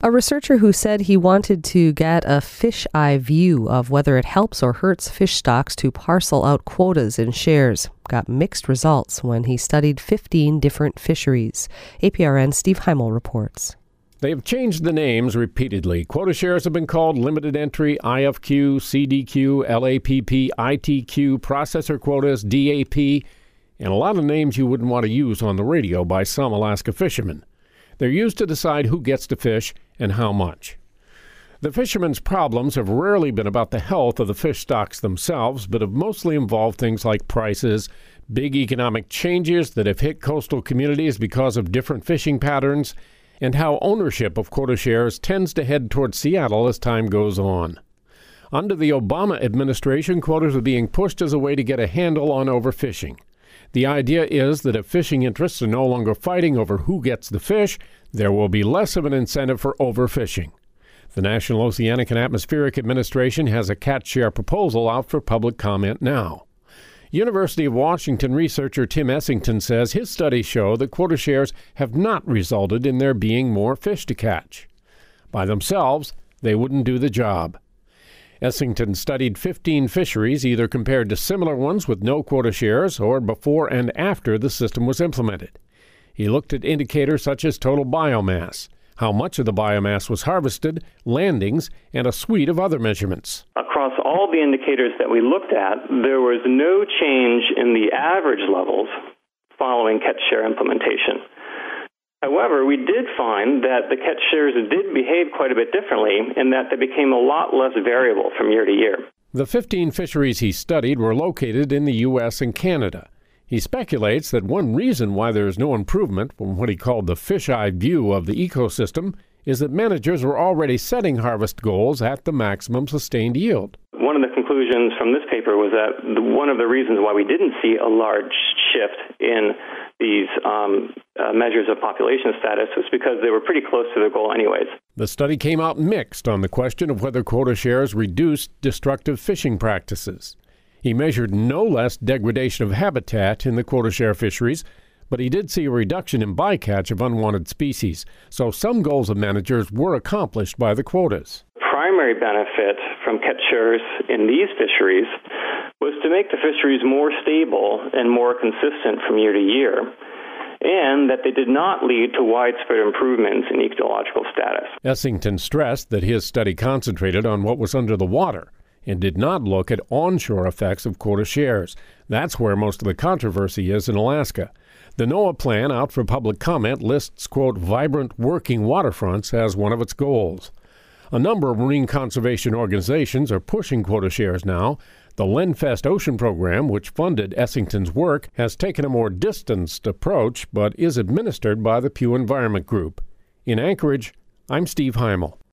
A researcher who said he wanted to get a fish eye view of whether it helps or hurts fish stocks to parcel out quotas in shares got mixed results when he studied 15 different fisheries. APRN's Steve Heimel reports. They have changed the names repeatedly. Quota shares have been called limited entry, IFQ, CDQ, LAPP, ITQ, processor quotas, DAP, and a lot of names you wouldn't want to use on the radio by some Alaska fishermen. They're used to decide who gets to fish and how much. The fishermen's problems have rarely been about the health of the fish stocks themselves, but have mostly involved things like prices, big economic changes that have hit coastal communities because of different fishing patterns, and how ownership of quota shares tends to head towards Seattle as time goes on. Under the Obama administration, quotas are being pushed as a way to get a handle on overfishing. The idea is that if fishing interests are no longer fighting over who gets the fish, there will be less of an incentive for overfishing. The National Oceanic and Atmospheric Administration has a catch share proposal out for public comment now. University of Washington researcher Tim Essington says his studies show that quota shares have not resulted in there being more fish to catch. By themselves, they wouldn't do the job. Essington studied 15 fisheries, either compared to similar ones with no quota shares or before and after the system was implemented. He looked at indicators such as total biomass, how much of the biomass was harvested, landings, and a suite of other measurements. Across all the indicators that we looked at, there was no change in the average levels following catch share implementation. However, we did find that the catch shares did behave quite a bit differently in that they became a lot less variable from year to year. The 15 fisheries he studied were located in the U.S. and Canada. He speculates that one reason why there is no improvement from what he called the fisheye view of the ecosystem is that managers were already setting harvest goals at the maximum sustained yield. One of the conclusions from this paper was that one of the reasons why we didn't see a large shift in these measures of population status was because they were pretty close to their goal anyways. The study came out mixed on the question of whether quota shares reduced destructive fishing practices. He measured no less degradation of habitat in the quota share fisheries, but he did see a reduction in bycatch of unwanted species, so some goals of managers were accomplished by the quotas. Primary benefit from catch shares in these fisheries was to make the fisheries more stable and more consistent from year to year, and that they did not lead to widespread improvements in ecological status. Essington stressed that his study concentrated on what was under the water and did not look at onshore effects of quota shares. That's where most of the controversy is in Alaska. The NOAA plan out for public comment lists, quote, vibrant working waterfronts as one of its goals. A number of marine conservation organizations are pushing quota shares now. The Lenfest Ocean Program, which funded Essington's work, has taken a more distanced approach but is administered by the Pew Environment Group. In Anchorage, I'm Steve Heimel.